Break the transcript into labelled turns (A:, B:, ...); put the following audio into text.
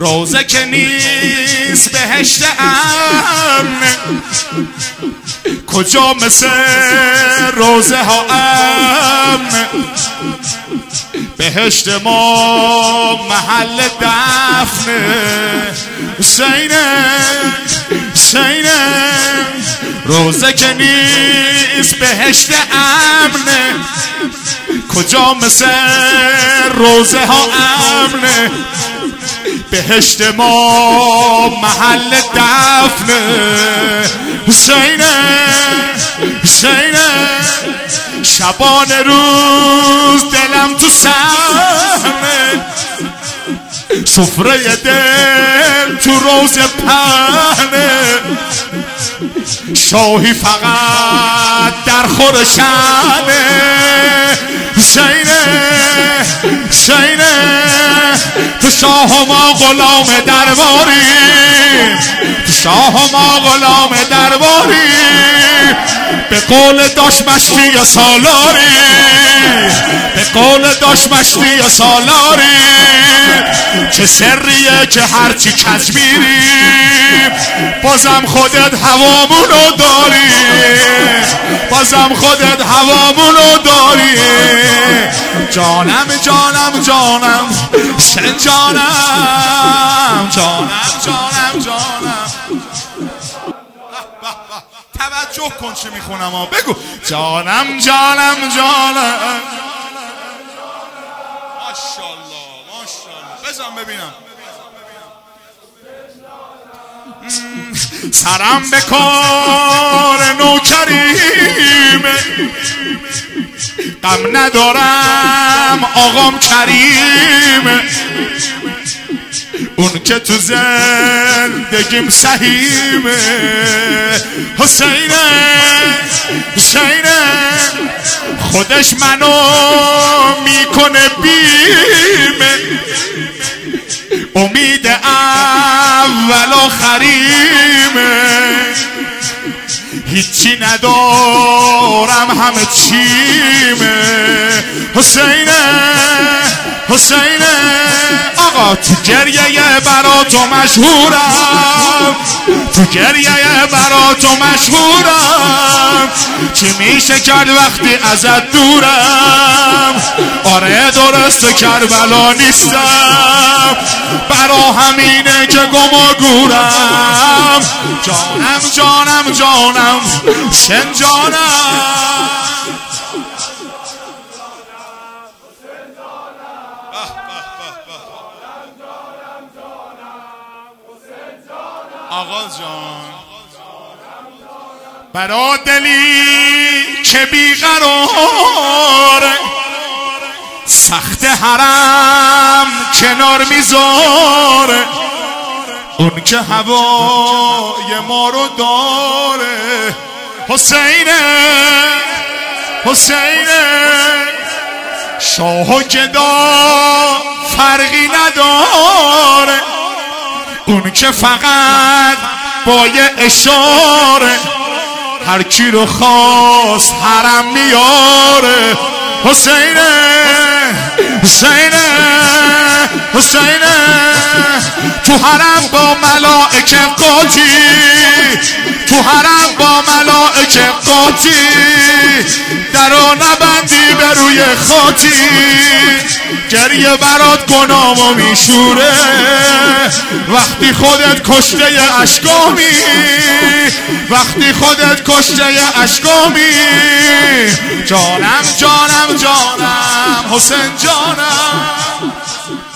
A: روزه که نیست بهشت امن، کجا مثل روزه ها امن. بهشت ما محل دفنه. حسینه حسینه روزه که نیست بهشت امنه، کجا مثل روزه ها امنه. بهشت ما محل دفنه. حسینه حسینه شبان روز دلم تو سهمه، سفره دل تو روز پهنه. شاهی فقط در خورشانه. حسینه حسینه تو شاه و ما غلام درباریم، تو شاه و ما غلام درباریم. به قول داش مشتی یا سالاری، به قول داش مشتی یا سالاری. چه سریه که هرچی کج میریم بازم خودت هوامونو داری، بازم خودت هوامونو داری. جانم جانم جانم سن جانم جانم جانم جانم. توجه کن چه میخونم ها، بگو جانم جانم جانم. ماشاءالله ماشاءالله بزن ببینم. سرم به کار نوکریمه، غم ندارم آقام کریمه. اون که تو زندگیم سهیمه. حسینه حسینه خودش منو میکنه بیمه، امید اول آخریمه. هیچی ندارم همه چیمه. حسینه حسینه آقا تو گریه برا تو مشهورم، تو گریه برا تو مشهورم. چی میشه کرد وقتی ازت دورم؟ آره درسته کربلا نیستم، برا همینه که گم و گورم. جانم جانم جانم سن جانم. آقا جان برا دلی که بیقراره، سخت حرم کنار میذاره. اون که هوای ما رو داره. حسینه حسینه شاه و گدا فرقی نداره، اون که فقط با یه اشاره هر کی رو خواست حرم میاره. حسینه حسینه حسینه تو حرم با ملائکه قاطی، تو حرم با ملائکه قاطی. درو نبندی به روی خاطی، گریه برات گناهامو میشوره. وقتی خودت کشته اشکامی، وقتی خودت کشته اشکامی. جانم جانم جانم حسین جانم.